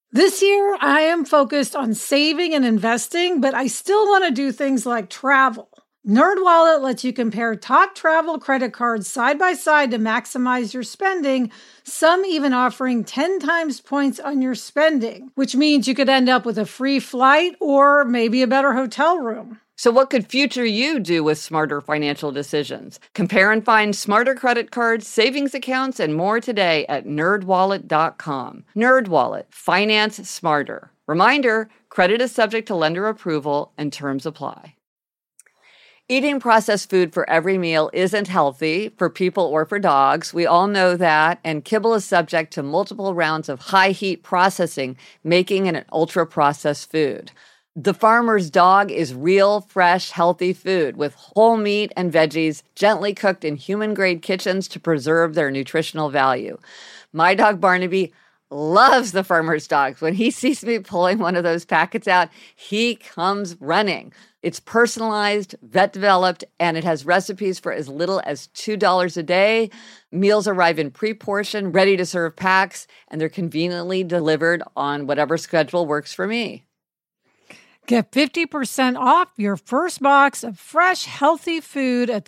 This year, I am focused on saving and investing, but I still want to do things like travel. NerdWallet lets you compare top travel credit cards side by side to maximize your spending, some even offering 10 times points on your spending, which means you could end up with a free flight or maybe a better hotel room. So what could future you do with smarter financial decisions? Compare and find smarter credit cards, savings accounts, and more today at nerdwallet.com. NerdWallet, finance smarter. Reminder, credit is subject to lender approval and terms apply. Eating processed food for every meal isn't healthy for people or for dogs. We all know that, and kibble is subject to multiple rounds of high heat processing, making it an ultra-processed food. The Farmer's Dog is real, fresh, healthy food with whole meat and veggies gently cooked in human-grade kitchens to preserve their nutritional value. My dog Barnaby loves the Farmer's Dog. When he sees me pulling one of those packets out, he comes running. It's personalized, vet-developed, and it has recipes for as little as $2 a day. Meals arrive in pre-portioned, ready-to-serve packs, and they're conveniently delivered on whatever schedule works for me. Get 50% off your first box of fresh, healthy food at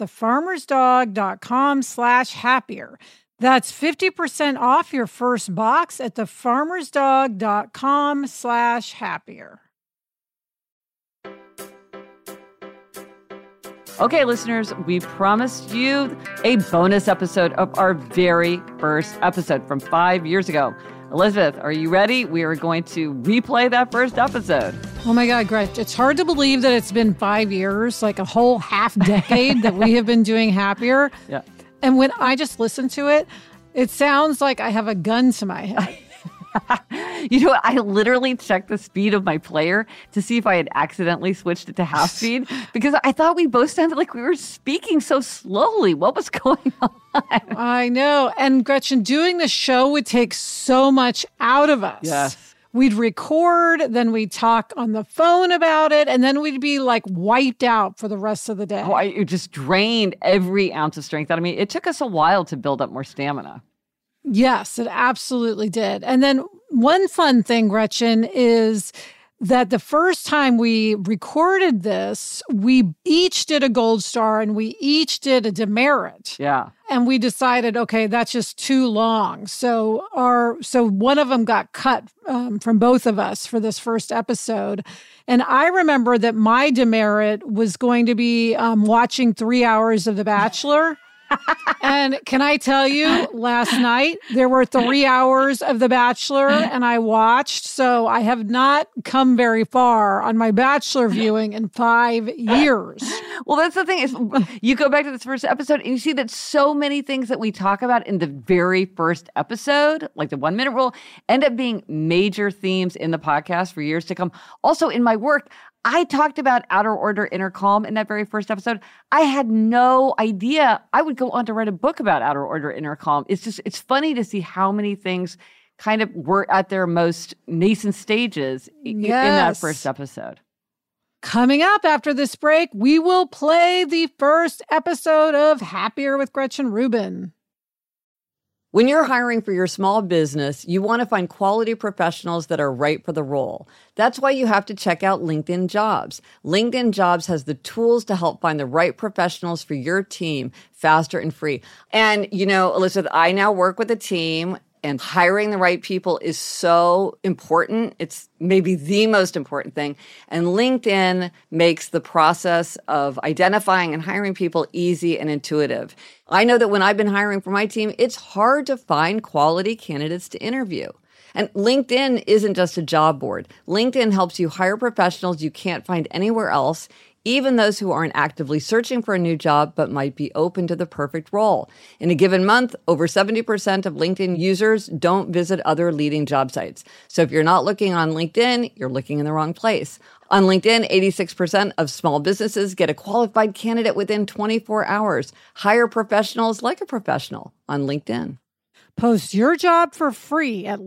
thefarmersdog.com/happier. That's 50% off your first box at thefarmersdog.com/happier. Okay, listeners, we promised you a bonus episode of our very first episode from 5 years ago. Elizabeth, are you ready? We are going to replay that first episode. Oh my God, Gretch, it's hard to believe that it's been 5 years, like a whole half decade that we have been doing Happier. Yeah. And when I just listen to it, it sounds like I have a gun to my head. You know what? I literally checked the speed of my player to see if I had accidentally switched it to half speed because I thought we both sounded like we were speaking so slowly. What was going on? I know. And Gretchen, doing the show would take so much out of us. Yes. We'd record, then we'd talk on the phone about it, and then we'd be like wiped out for the rest of the day. Oh, it just drained every ounce of strength out of me. It took us a while to build up more stamina. Yes, it absolutely did. And then one fun thing, Gretchen, is that the first time we recorded this, we each did a gold star and we each did a demerit. Yeah. And we decided, okay, that's just too long. So one of them got cut from both of us for this first episode. And I remember that my demerit was going to be watching 3 hours of The Bachelor. And can I tell you, last night there were 3 hours of The Bachelor and I watched, so I have not come very far on my Bachelor viewing in 5 years. Well, that's the thing is you go back to this first episode and you see that so many things that we talk about in the very first episode, like the 1 minute rule, end up being major themes in the podcast for years to come. Also in my work, I talked about outer order, inner calm in that very first episode. I had no idea I would go on to write a book about outer order, inner calm. It's funny to see how many things kind of were at their most nascent stages in that first episode. Coming up after this break, we will play the first episode of Happier with Gretchen Rubin. When you're hiring for your small business, you want to find quality professionals that are right for the role. That's why you have to check out LinkedIn Jobs. LinkedIn Jobs has the tools to help find the right professionals for your team faster and free. And, you know, Elizabeth, I now work with a team, and hiring the right people is so important. It's maybe the most important thing. And LinkedIn makes the process of identifying and hiring people easy and intuitive. I know that when I've been hiring for my team, it's hard to find quality candidates to interview. And LinkedIn isn't just a job board. LinkedIn helps you hire professionals you can't find anywhere else, even those who aren't actively searching for a new job but might be open to the perfect role. In a given month, over 70% of LinkedIn users don't visit other leading job sites. So if you're not looking on LinkedIn, you're looking in the wrong place. On LinkedIn, 86% of small businesses get a qualified candidate within 24 hours. Hire professionals like a professional on LinkedIn. Post your job for free at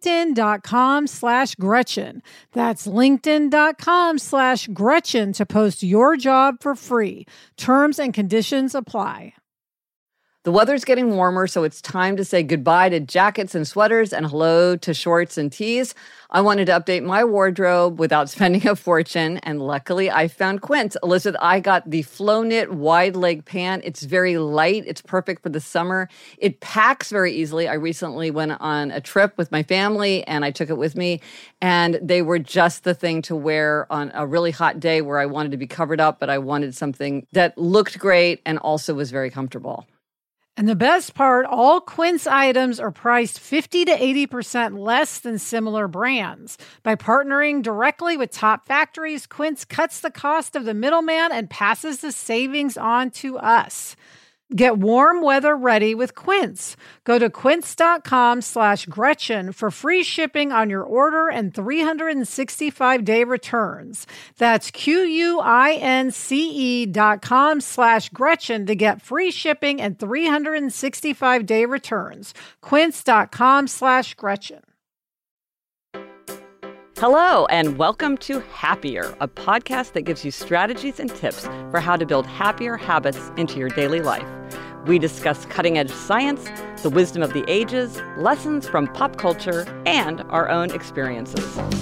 linkedin.com/Gretchen. That's linkedin.com/Gretchen to post your job for free. Terms and conditions apply. The weather's getting warmer, so it's time to say goodbye to jackets and sweaters and hello to shorts and tees. I wanted to update my wardrobe without spending a fortune, and luckily I found Quince. Elizabeth, I got the Flow Knit wide leg pant. It's very light. It's perfect for the summer. It packs very easily. I recently went on a trip with my family, and I took it with me, and they were just the thing to wear on a really hot day where I wanted to be covered up, but I wanted something that looked great and also was very comfortable. And the best part, all Quince items are priced 50 to 80% less than similar brands. By partnering directly with top factories, Quince cuts the cost of the middleman and passes the savings on to us. Get warm weather ready with Quince. Go to quince.com/Gretchen for free shipping on your order and 365-day returns. That's QUINCE.com/Gretchen to get free shipping and 365-day returns. Quince.com/Gretchen. Hello, and welcome to Happier, a podcast that gives you strategies and tips for how to build happier habits into your daily life. We discuss cutting-edge science, the wisdom of the ages, lessons from pop culture, and our own experiences.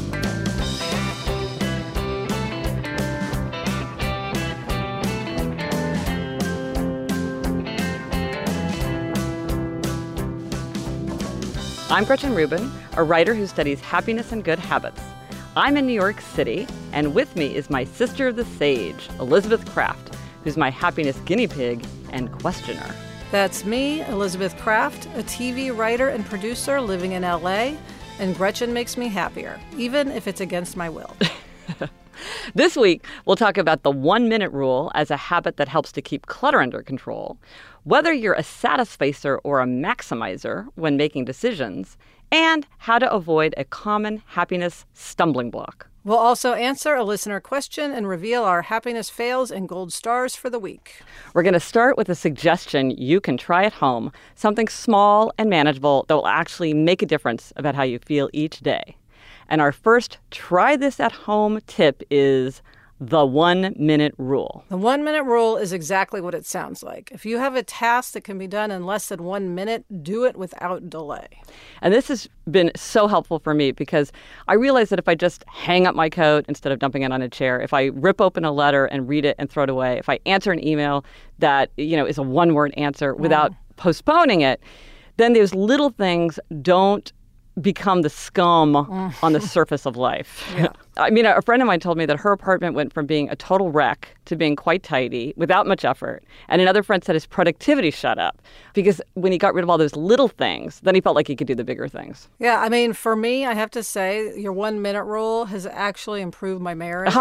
I'm Gretchen Rubin, a writer who studies happiness and good habits. I'm in New York City, and with me is my sister the sage, Elizabeth Craft, who's my happiness guinea pig and questioner. That's me, Elizabeth Craft, a TV writer and producer living in LA, and Gretchen makes me happier, even if it's against my will. This week, we'll talk about the 1-minute rule as a habit that helps to keep clutter under control, whether you're a satisficer or a maximizer when making decisions, and how to avoid a common happiness stumbling block. We'll also answer a listener question and reveal our happiness fails and gold stars for the week. We're going to start with a suggestion you can try at home, something small and manageable that will actually make a difference about how you feel each day. And our first try this at home tip is the 1-minute rule. The 1-minute rule is exactly what it sounds like. If you have a task that can be done in less than 1 minute, do it without delay. And this has been so helpful for me because I realize that if I just hang up my coat instead of dumping it on a chair, if I rip open a letter and read it and throw it away, if I answer an email that, is a one-word answer without postponing it, then those little things don't become the scum on the surface of life. Yeah. I mean, a friend of mine told me that her apartment went from being a total wreck to being quite tidy without much effort. And another friend said his productivity shut up because when he got rid of all those little things, then he felt like he could do the bigger things. Yeah, I mean, for me, I have to say your 1-minute rule has actually improved my marriage.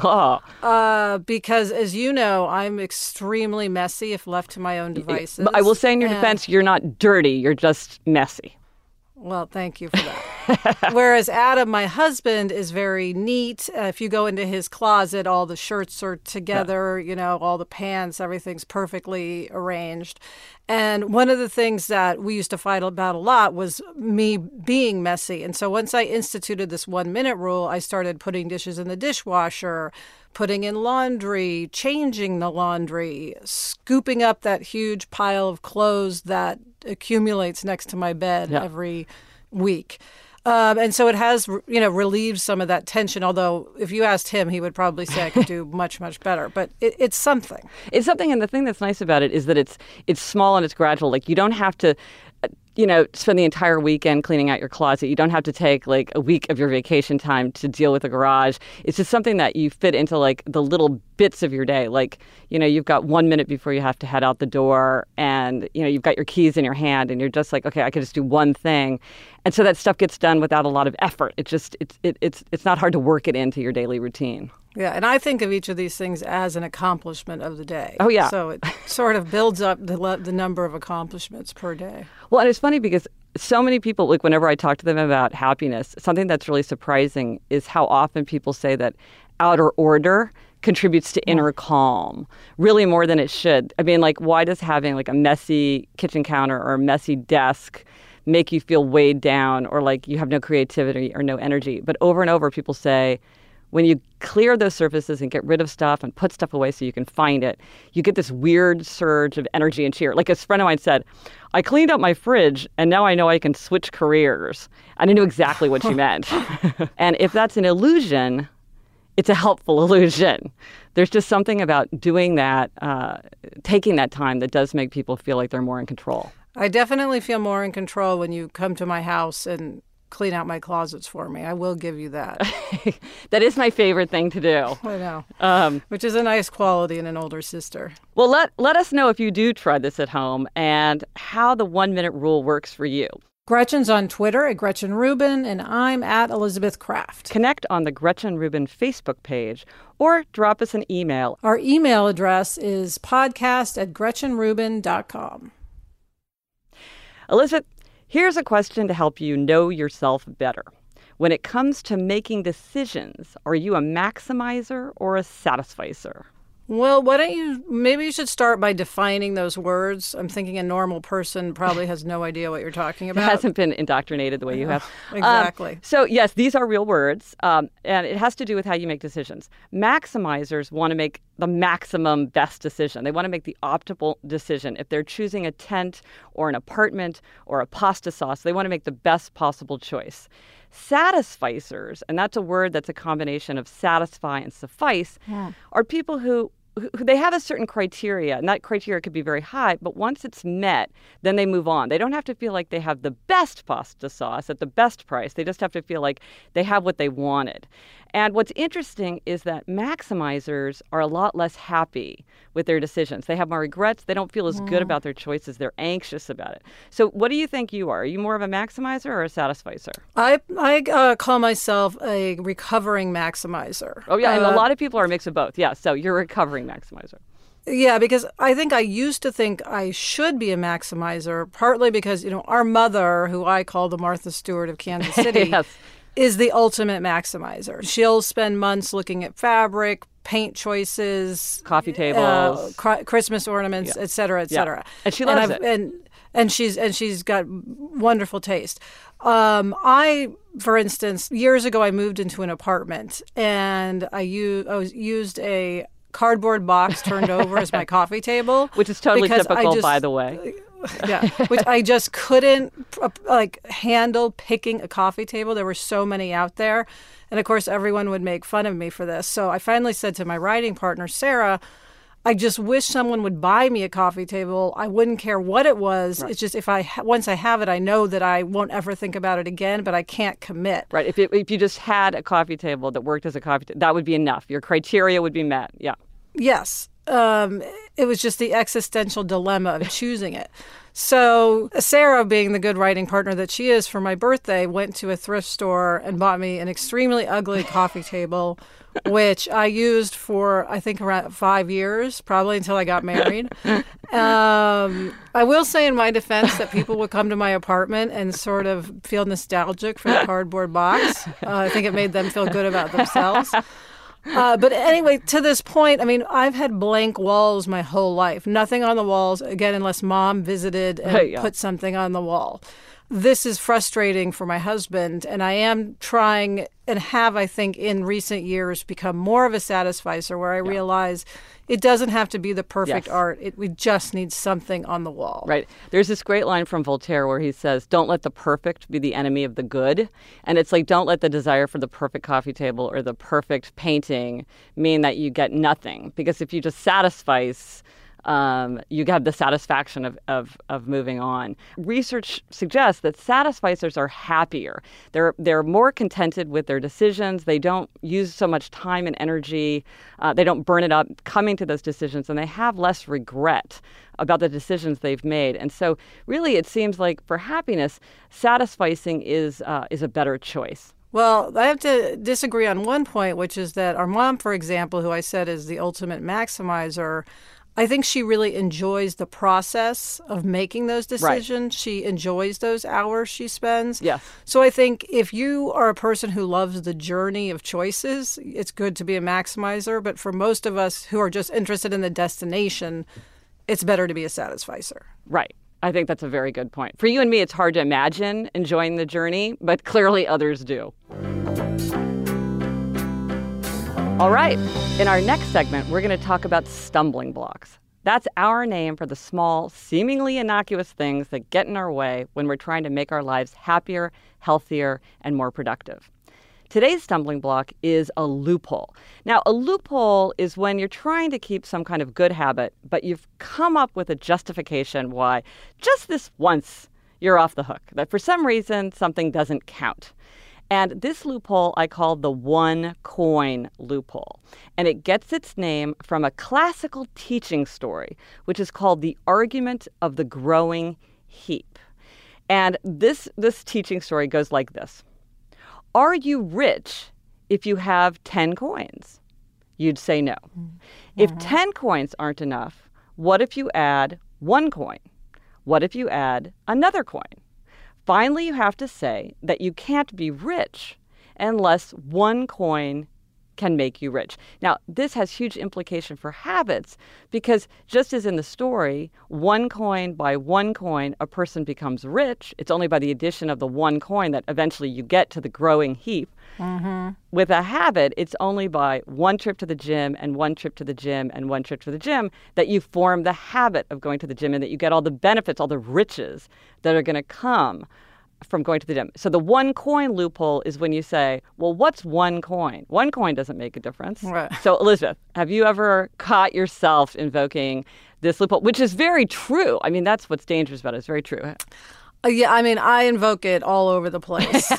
Because as you know, I'm extremely messy if left to my own devices. But I will say in your defense, you're not dirty. You're just messy. Well, thank you for that. Whereas Adam, my husband, is very neat. If you go into his closet, all the shirts are together, all the pants, everything's perfectly arranged. And one of the things that we used to fight about a lot was me being messy. And so once I instituted this 1-minute rule, I started putting dishes in the dishwasher, putting in laundry, changing the laundry, scooping up that huge pile of clothes that accumulates next to my bed every week. And so it has, relieved some of that tension, although if you asked him, he would probably say I could do much, much better. But it's something. It's something, and the thing that's nice about it is that it's small and it's gradual. Like, you don't have to spend the entire weekend cleaning out your closet. You don't have to take like a week of your vacation time to deal with the garage. It's just something that you fit into like the little bits of your day. Like, you've got 1 minute before you have to head out the door and, you've got your keys in your hand and you're just like, okay, I can just do one thing. And so that stuff gets done without a lot of effort. It's not hard to work it into your daily routine. Yeah, and I think of each of these things as an accomplishment of the day. Oh, yeah. So it sort of builds up the number of accomplishments per day. Well, and it's funny because so many people, like whenever I talk to them about happiness, something that's really surprising is how often people say that outer order contributes to inner calm, really more than it should. I mean, like, why does having like a messy kitchen counter or a messy desk make you feel weighed down or like you have no creativity or no energy? But over and over, people say, when you clear those surfaces and get rid of stuff and put stuff away so you can find it, you get this weird surge of energy and cheer. Like a friend of mine said, I cleaned up my fridge and now I know I can switch careers. And I knew exactly what she meant. And if that's an illusion, it's a helpful illusion. There's just something about doing that, taking that time that does make people feel like they're more in control. I definitely feel more in control when you come to my house and clean out my closets for me. I will give you that. That is my favorite thing to do. I know. Which is a nice quality in an older sister. Well, let us know if you do try this at home and how the 1-minute rule works for you. Gretchen's on Twitter at Gretchen Rubin, and I'm at Elizabeth Kraft. Connect on the Gretchen Rubin Facebook page or drop us an email. Our email address is podcast@GretchenRubin.com. Elizabeth, here's a question to help you know yourself better. When it comes to making decisions, are you a maximizer or a satisficer? Well, maybe you should start by defining those words. I'm thinking a normal person probably has no idea what you're talking about. It hasn't been indoctrinated the way you have. Exactly. So, yes, these are real words, and it has to do with how you make decisions. Maximizers want to make the maximum best decision. They want to make the optimal decision. If they're choosing a tent or an apartment or a pasta sauce, they want to make the best possible choice. Satisficers, and that's a word that's a combination of satisfy and suffice, are people who they have a certain criteria, and that criteria could be very high, but once it's met, then they move on. They don't have to feel like they have the best pasta sauce at the best price. They just have to feel like they have what they wanted. And what's interesting is that maximizers are a lot less happy with their decisions. They have more regrets. They don't feel as good about their choices. They're anxious about it. So what do you think you are? Are you more of a maximizer or a satisficer? I call myself a recovering maximizer. Oh, yeah, and a lot of people are a mix of both. Yeah, so you're a recovering maximizer. Yeah, because I think I used to think I should be a maximizer, partly because, our mother, who I call the Martha Stewart of Kansas City, yes, is the ultimate maximizer. She'll spend months looking at fabric, paint choices, coffee tables, Christmas ornaments, et cetera, et cetera. And she loves it. And she's got wonderful taste. I, for instance, years ago, I moved into an apartment, and I used a cardboard box turned over as my coffee table, which is totally typical, by the way. Yeah, which I just couldn't handle picking a coffee table. There were so many out there. And of course, everyone would make fun of me for this. So I finally said to my writing partner, Sarah, I just wish someone would buy me a coffee table. I wouldn't care what it was. Right. It's just once I have it, I know that I won't ever think about it again, but I can't commit. Right. If you just had a coffee table that worked as a coffee table, that would be enough. Your criteria would be met. Yeah. Yes. It was just the existential dilemma of choosing it. So Sarah, being the good writing partner that she is, for my birthday, went to a thrift store and bought me an extremely ugly coffee table, which I used for, I think, around 5 years, probably until I got married. I will say in my defense that people would come to my apartment and sort of feel nostalgic for the cardboard box. I think it made them feel good about themselves. But anyway, to this point, I mean, I've had blank walls my whole life. Nothing on the walls, again, unless mom visited and put something on the wall. This is frustrating for my husband, and I am trying and have, I think, in recent years become more of a satisficer where I realize it doesn't have to be the perfect art. We just need something on the wall. Right. There's this great line from Voltaire where he says, don't let the perfect be the enemy of the good. And it's like, don't let the desire for the perfect coffee table or the perfect painting mean that you get nothing. Because if you just satisfice, you have the satisfaction of moving on. Research suggests that satisficers are happier. They're more contented with their decisions. They don't use so much time and energy. They don't burn it up coming to those decisions, and they have less regret about the decisions they've made. And so really it seems like for happiness, satisficing is a better choice. Well, I have to disagree on one point, which is that our mom, for example, who I said is the ultimate maximizer, I think she really enjoys the process of making those decisions. Right. She enjoys those hours she spends. Yes. So I think if you are a person who loves the journey of choices, it's good to be a maximizer. But for most of us who are just interested in the destination, it's better to be a satisficer. Right. I think that's a very good point. For you and me, it's hard to imagine enjoying the journey, but clearly others do. All right. In our next segment, we're going to talk about stumbling blocks. That's our name for the small, seemingly innocuous things that get in our way when we're trying to make our lives happier, healthier, and more productive. Today's stumbling block is a loophole. Now, a loophole is when you're trying to keep some kind of good habit, but you've come up with a justification why just this once you're off the hook, that for some reason something doesn't count. And this loophole I call the one coin loophole. And it gets its name from a classical teaching story, which is called The Argument of the Growing Heap. And this teaching story goes like this. Are you rich if you have 10 coins? You'd say no. Mm-hmm. If 10 coins aren't enough, what if you add 1 coin? What if you add another coin? Finally, you have to say that you can't be rich unless 1 coin can make you rich. Now, this has huge implication for habits because just as in the story, 1 coin by 1 coin, a person becomes rich. It's only by the addition of the 1 coin that eventually you get to the growing heap. Mm-hmm. With a habit, it's only by 1 trip to the gym and 1 trip to the gym and 1 trip to the gym that you form the habit of going to the gym and that you get all the benefits, all the riches that are going to come from going to the gym. So the 1 coin loophole is when you say, well, what's 1 coin? 1 coin doesn't make a difference. Right. So Elizabeth, have you ever caught yourself invoking this loophole, which is very true? I mean, that's what's dangerous about it. It's very true. Yeah, I mean, I invoke it all over the place.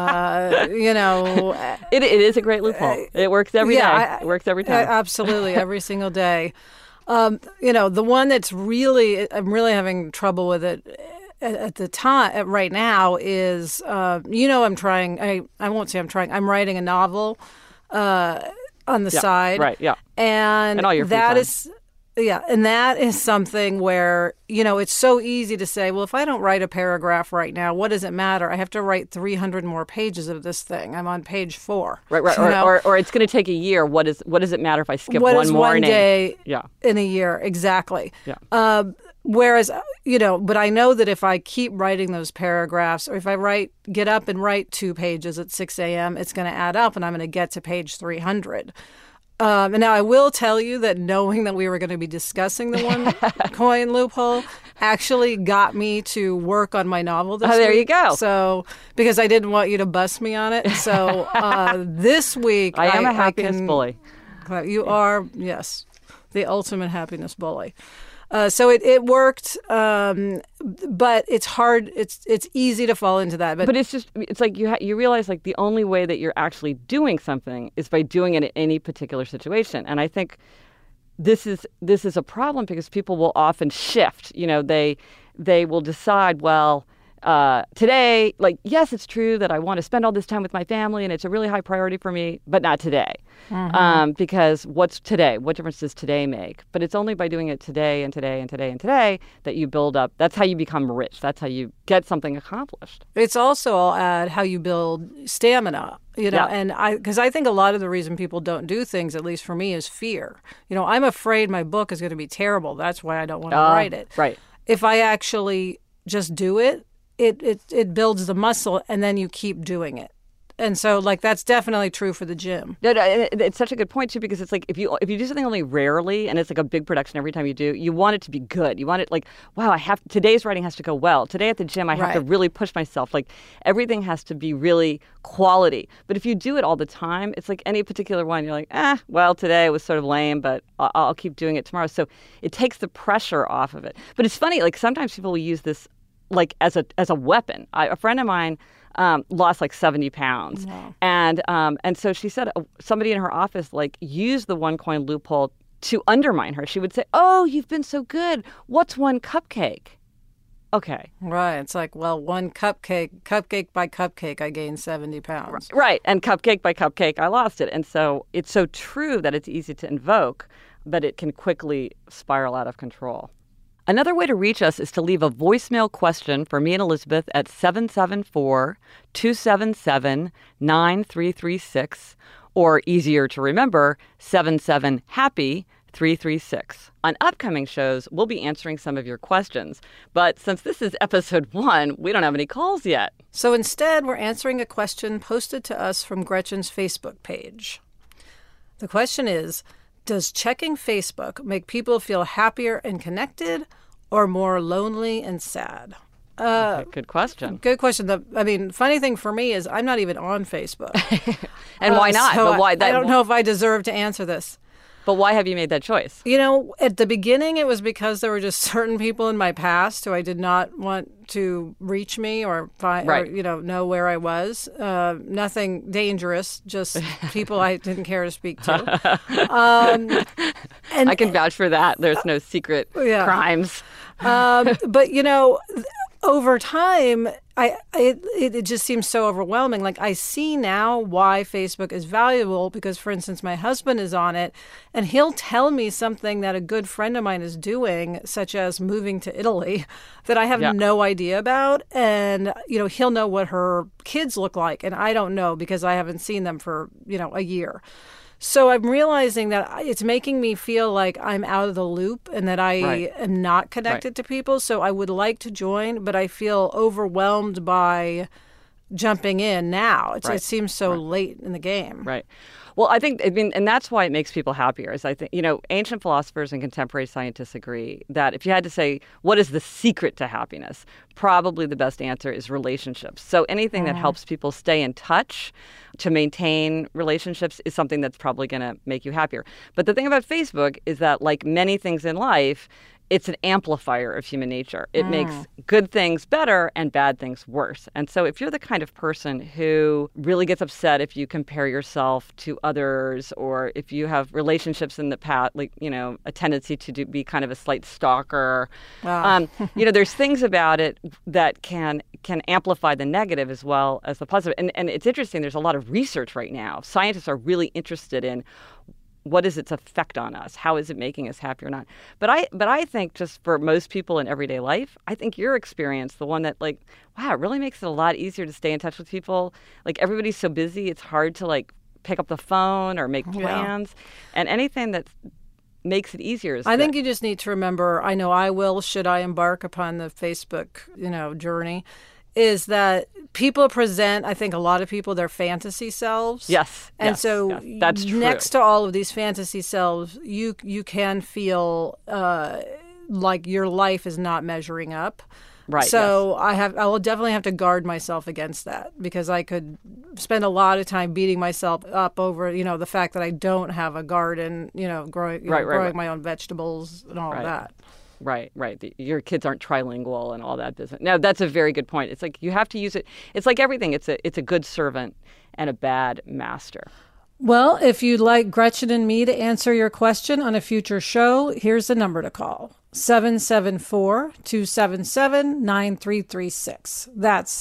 It is a great loophole. It works every day. It works every time. Absolutely, every single day. The one that's I'm really having trouble with it at the time right now is, I'm trying. I won't say I'm trying. I'm writing a novel on the side. Right. Yeah. And all your free time. And that is something where, it's so easy to say, well, if I don't write a paragraph right now, what does it matter? I have to write 300 more pages of this thing. I'm on page 4. Right. Or it's going to take a year. What does it matter if I skip one morning? One day in a year? Exactly. Yeah. Whereas, but I know that if I keep writing those paragraphs, or if I get up and write 2 pages at 6 a.m., it's going to add up and I'm going to get to page 300. And now I will tell you that knowing that we were going to be discussing the 1 coin loophole actually got me to work on my novel this week. There you go. So, because I didn't want you to bust me on it. So this week I am a happiness bully. You are, yes, the ultimate happiness bully. So it worked, but it's hard. It's easy to fall into that. But it's like you realize like the only way that you're actually doing something is by doing it in any particular situation. And I think this is a problem because people will often shift. They will decide, well, today, like, yes, it's true that I want to spend all this time with my family and it's a really high priority for me, but not today. Mm-hmm. Because what's today? What difference does today make? But it's only by doing it today and today and today and today that you build up. That's how you become rich. That's how you get something accomplished. It's also, I'll add, how you build stamina. And because I think a lot of the reason people don't do things, at least for me, is fear. I'm afraid my book is going to be terrible. That's why I don't want to write it. Right. If I actually just do it, it builds the muscle, and then you keep doing it. And so, like, that's definitely true for the gym. No, it's such a good point, too, because it's like if you do something only rarely and it's like a big production every time you do, you want it to be good. You want it like, wow, today's writing has to go well. Today at the gym, I have to really push myself. Like, everything has to be really quality. But if you do it all the time, it's like any particular one. You're like, well, today it was sort of lame, but I'll keep doing it tomorrow. So it takes the pressure off of it. But it's funny, like, sometimes people will use this like as a weapon. A friend of mine lost like 70 pounds. Wow. And so she said somebody in her office like used the 1 coin loophole to undermine her. She would say, oh, you've been so good. What's 1 cupcake? Okay. Right. It's like, well, 1 cupcake by cupcake, I gained 70 pounds. Right. And cupcake by cupcake, I lost it. And so it's so true that it's easy to invoke, but it can quickly spiral out of control. Another way to reach us is to leave a voicemail question for me and Elizabeth at 774-277-9336, or easier to remember, 77-HAPPY-336. On upcoming shows, we'll be answering some of your questions. But since this is episode 1, we don't have any calls yet. So instead, we're answering a question posted to us from Gretchen's Facebook page. The question is, does checking Facebook make people feel happier and connected or more lonely and sad? Good question. Good question. Funny thing for me is I'm not even on Facebook. And why not? So but why? I don't know if I deserve to answer this. But why have you made that choice? At the beginning, it was because there were just certain people in my past who I did not want to reach me or find, right. or, know where I was. Nothing dangerous, just people I didn't care to speak to. And I can vouch for that. There's no secret crimes. But over time, it just seems so overwhelming. Like, I see now why Facebook is valuable because, for instance, my husband is on it, and he'll tell me something that a good friend of mine is doing, such as moving to Italy, that I have no idea about. And, he'll know what her kids look like, and I don't know because I haven't seen them for, a year. So I'm realizing that it's making me feel like I'm out of the loop and that I am not connected to people. So I would like to join, but I feel overwhelmed by jumping in now. It seems so late in the game. Right. Well, and that's why it makes people happier. Is I think, ancient philosophers and contemporary scientists agree that if you had to say, what is the secret to happiness? Probably the best answer is relationships. So anything that helps people stay in touch, to maintain relationships, is something that's probably going to make you happier. But the thing about Facebook is that, like many things in life, it's an amplifier of human nature. It makes good things better and bad things worse. And so if you're the kind of person who really gets upset if you compare yourself to others, or if you have relationships in the past, like, a tendency to be kind of a slight stalker, there's things about it that can amplify the negative as well as the positive. And it's interesting, there's a lot of research right now. Scientists are really interested in what is its effect on us? How is it making us happy or not? But I think just for most people in everyday life, I think your experience, the one that it really makes it a lot easier to stay in touch with people. Like, everybody's so busy, it's hard to pick up the phone or make plans. And anything that makes it easier is I think you just need to remember, I know I will, should I embark upon the Facebook, journey, is that people present, I think, a lot of people, their fantasy selves. Yes. And that's true. Next to all of these fantasy selves, you can feel like your life is not measuring up. Right. So I will definitely have to guard myself against that, because I could spend a lot of time beating myself up over, the fact that I don't have a garden, growing my own vegetables and all of that. Right. Your kids aren't trilingual and all that business. No, that's a very good point. It's like you have to use it. It's like everything. It's a good servant and a bad master. Well, if you'd like Gretchen and me to answer your question on a future show, here's the number to call. 774-277-9336. That's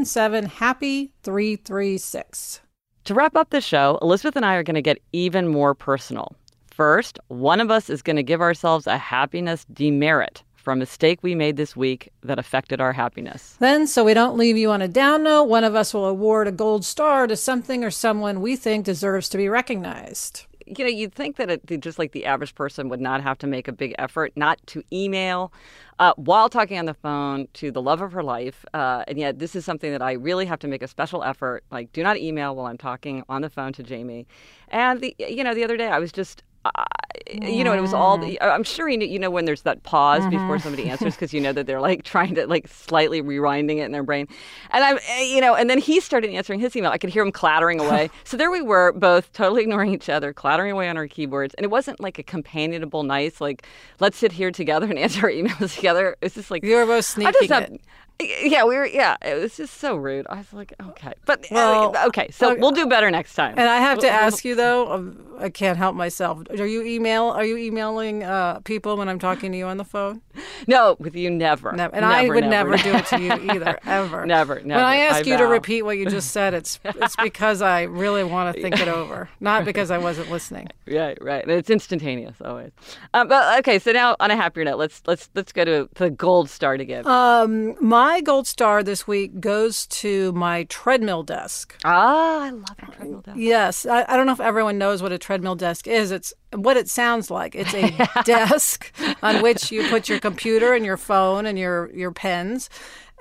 77-HAPPY-336. To wrap up the show, Elizabeth and I are going to get even more personal. First, one of us is going to give ourselves a happiness demerit for a mistake we made this week that affected our happiness. Then, so we don't leave you on a down note, one of us will award a gold star to something or someone we think deserves to be recognized. You'd think that just like the average person would not have to make a big effort not to email while talking on the phone to the love of her life. And yet this is something that I really have to make a special effort. Like, do not email while I'm talking on the phone to Jamie. And the other day I was just... it was all. I'm sure when there's that pause before somebody answers, because that they're trying to slightly rewinding it in their brain, and and then he started answering his email. I could hear him clattering away. So there we were, both totally ignoring each other, clattering away on our keyboards, and it wasn't like a companionable, nice let's sit here together and answer our emails together. It was just you were both sneaking it. Yeah, we were. Yeah, it was just so rude. I was like, okay, but okay, so we'll do better next time. And I have to ask you though, I can't help myself. Are you emailing people when I'm talking to you on the phone? No, with you never. And I would never do it to you either, ever. Never. When I ask you to repeat what you just said, it's because I really want to think it over, not because I wasn't listening. Right. And it's instantaneous always. But okay, so now on a happier note, let's go to the gold star to give. My gold star this week goes to my treadmill desk. I love a treadmill desk. Yes. I don't know if everyone knows what a treadmill desk is. It's what it sounds like. It's a desk on which you put your computer and your phone and your pens.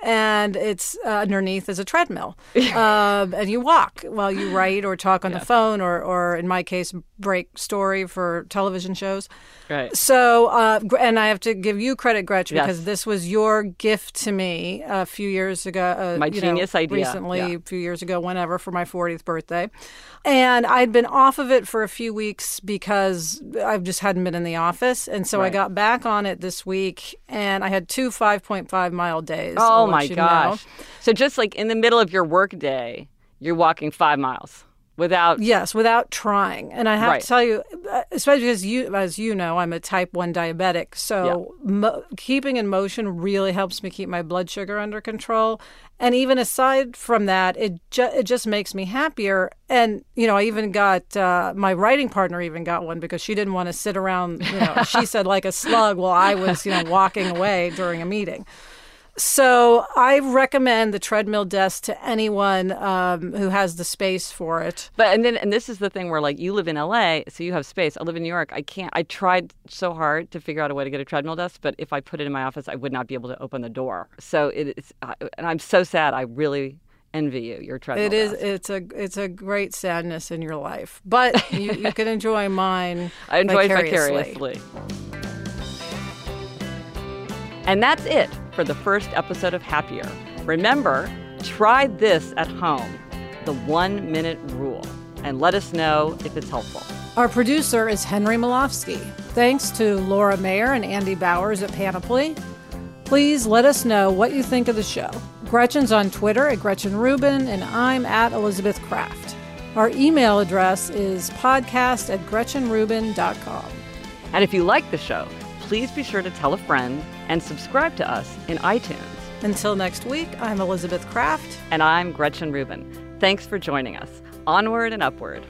and it's underneath is a treadmill. And you walk while you write or talk on the phone or in my case, break story for television shows. Right. So, and I have to give you credit, Gretch, because this was your gift to me a few years ago. My genius idea. Recently, a few years ago, whenever, for my 40th birthday. And I'd been off of it for a few weeks because I just hadn't been in the office. And so I got back on it this week, and I had 2 5.5-mile days. Oh, my gosh. So just like in the middle of your work day, you're walking 5 miles. Without trying. And I have to tell you, especially because as you know, I'm a type 1 diabetic. So keeping in motion really helps me keep my blood sugar under control. And even aside from that, it just makes me happier. And, I even got, my writing partner even got one because she didn't want to sit around, she said like a slug while I was, walking away during a meeting. So I recommend the treadmill desk to anyone who has the space for it. But and this is the thing where like you live in LA, so you have space. I live in New York. I tried so hard to figure out a way to get a treadmill desk, but if I put it in my office, I would not be able to open the door. So it's and I'm so sad. I really envy you. Your treadmill desk. It's a great sadness in your life, but you can enjoy mine. I enjoy vicariously. And that's it for the first episode of Happier. Remember, try this at home, the 1-minute rule, and let us know if it's helpful. Our producer is Henry Malofsky. Thanks to Laura Mayer and Andy Bowers at Panoply. Please let us know what you think of the show. Gretchen's on Twitter at Gretchen Rubin, and I'm at Elizabeth Kraft. Our email address is podcast@GretchenRubin.com. And if you like the show, please be sure to tell a friend and subscribe to us in iTunes. Until next week, I'm Elizabeth Kraft. And I'm Gretchen Rubin. Thanks for joining us. Onward and upward.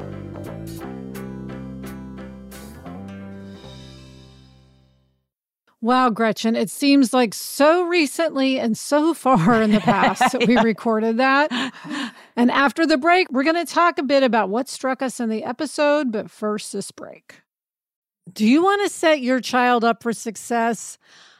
Wow, Gretchen, it seems like so recently and so far in the past that we recorded that. And after the break, we're going to talk a bit about what struck us in the episode, but first, this break. Do you want to set your child up for success?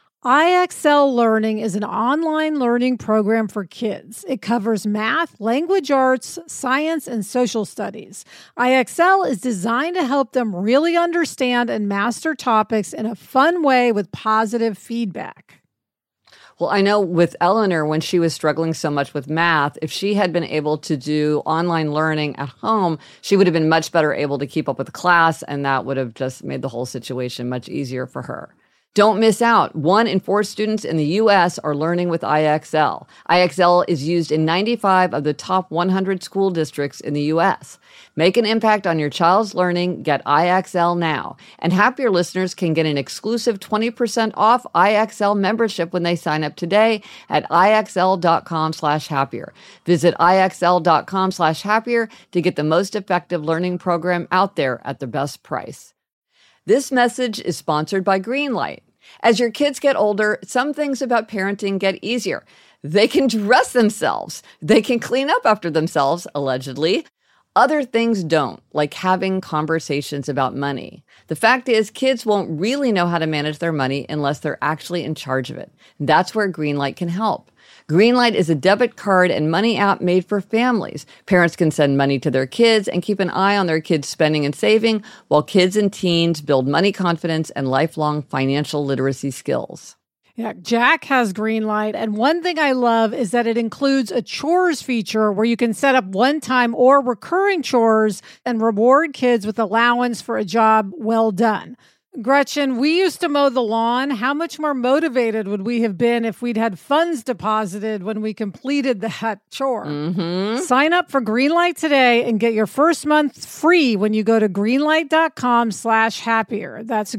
IXL Learning is an online learning program for kids. It covers math, language arts, science, and social studies. IXL is designed to help them really understand and master topics in a fun way with positive feedback. Well, I know with Eleanor, when she was struggling so much with math, if she had been able to do online learning at home, she would have been much better able to keep up with the class, and that would have just made the whole situation much easier for her. Don't miss out. 1 in 4 students in the U.S. are learning with IXL. IXL is used in 95 of the top 100 school districts in the U.S. Make an impact on your child's learning. Get IXL now. And Happier listeners can get an exclusive 20% off IXL membership when they sign up today at IXL.com/happier. Visit IXL.com/happier to get the most effective learning program out there at the best price. This message is sponsored by Greenlight. As your kids get older, some things about parenting get easier. They can dress themselves. They can clean up after themselves, allegedly. Other things don't, like having conversations about money. The fact is, kids won't really know how to manage their money unless they're actually in charge of it. That's where Greenlight can help. Greenlight is a debit card and money app made for families. Parents can send money to their kids and keep an eye on their kids' spending and saving, while kids and teens build money confidence and lifelong financial literacy skills. Yeah, Jack has Greenlight, and one thing I love is that it includes a chores feature where you can set up one-time or recurring chores and reward kids with allowance for a job well done. Gretchen, we used to mow the lawn. How much more motivated would we have been if we'd had funds deposited when we completed that chore? Mm-hmm. Sign up for Greenlight today and get your first month free when you go to greenlight.com/happier. That's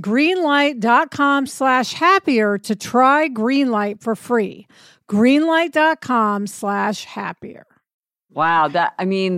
greenlight.com/happier to try Greenlight for free. Greenlight.com/happier. Wow,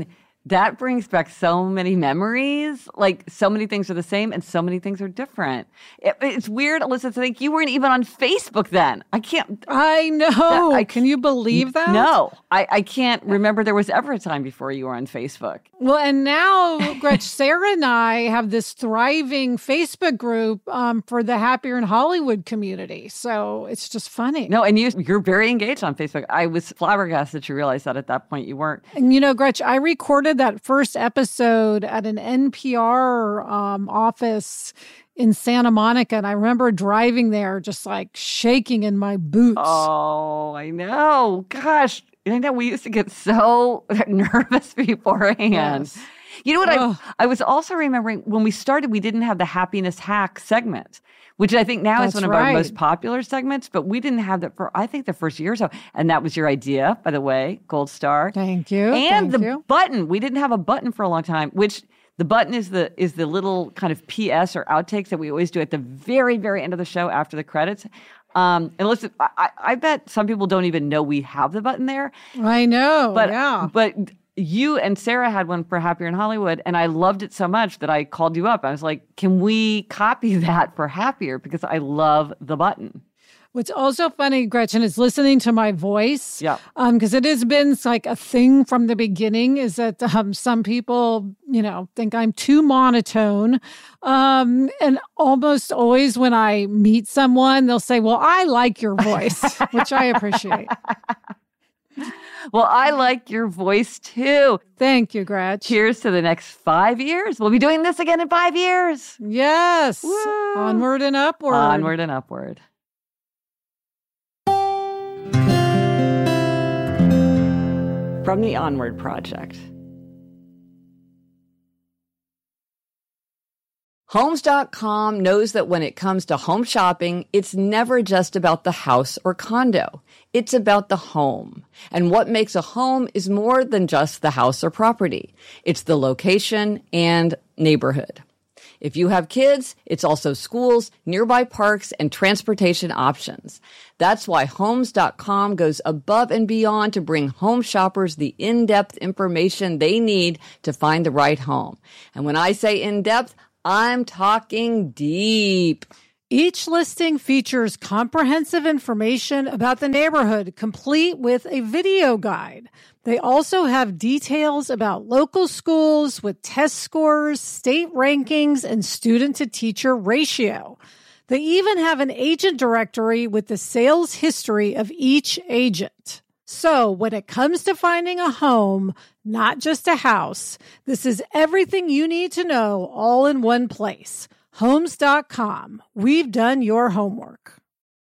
that brings back so many memories. Like, so many things are the same and so many things are different. It's weird, Alyssa, to think you weren't even on Facebook then. I know. Can you believe that? No, I can't remember there was ever a time before you were on Facebook. Well, and now, Gretch, Sarah and I have this thriving Facebook group for the Happier in Hollywood community. So it's just funny. No, and you're very engaged on Facebook. I was flabbergasted that you realized that at that point you weren't. And Gretch, I recorded that first episode at an NPR office in Santa Monica, and I remember driving there just like shaking in my boots. Oh, I know. Gosh, I know we used to get so nervous beforehand. Yes. You know what? I was also remembering when we started, we didn't have the happiness hack segment, which I think now is one of our most popular segments, but we didn't have that for, I think, the first year or so. And that was your idea, by the way, Gold Star. Thank you. And button. We didn't have a button for a long time, which the button is the little kind of PS or outtakes that we always do at the very, very end of the show after the credits. And listen, I bet some people don't even know we have the button there. I know, But you and Sarah had one for Happier in Hollywood, and I loved it so much that I called you up. I was like, can we copy that for Happier? Because I love the button. What's also funny, Gretchen, is listening to my voice. Yeah. Because it has been like a thing from the beginning is that some people, think I'm too monotone. And almost always when I meet someone, they'll say, well, I like your voice, which I appreciate. Well, I like your voice too. Thank you, Gretch. Cheers to the next 5 years. We'll be doing this again in 5 years. Yes. Woo. Onward and upward. Onward and upward. From the Onward Project. Homes.com knows that when it comes to home shopping, it's never just about the house or condo. It's about the home. And what makes a home is more than just the house or property. It's the location and neighborhood. If you have kids, it's also schools, nearby parks, and transportation options. That's why Homes.com goes above and beyond to bring home shoppers the in-depth information they need to find the right home. And when I say in-depth, I'm talking deep. Each listing features comprehensive information about the neighborhood, complete with a video guide. They also have details about local schools with test scores, state rankings, and student-to-teacher ratio. They even have an agent directory with the sales history of each agent. So when it comes to finding a home, not just a house, this is everything you need to know all in one place. Homes.com. We've done your homework.